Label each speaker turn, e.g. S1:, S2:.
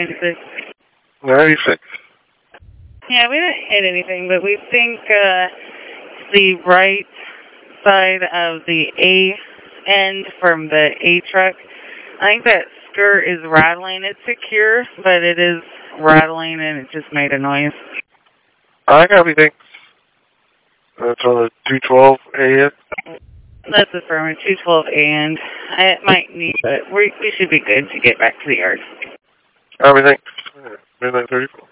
S1: 96.
S2: 96.
S1: Yeah, we didn't hit anything, but we think the right side of the A end from the A truck, I think that skirt is rattling. It's secure, but it is rattling, and it just made a noise.
S2: I copy, thanks. That's on the 212 AM.
S1: That's affirmative, 212 and it might need, but we should be good to get back to the yard.
S2: Copy, thanks. Midnight 34.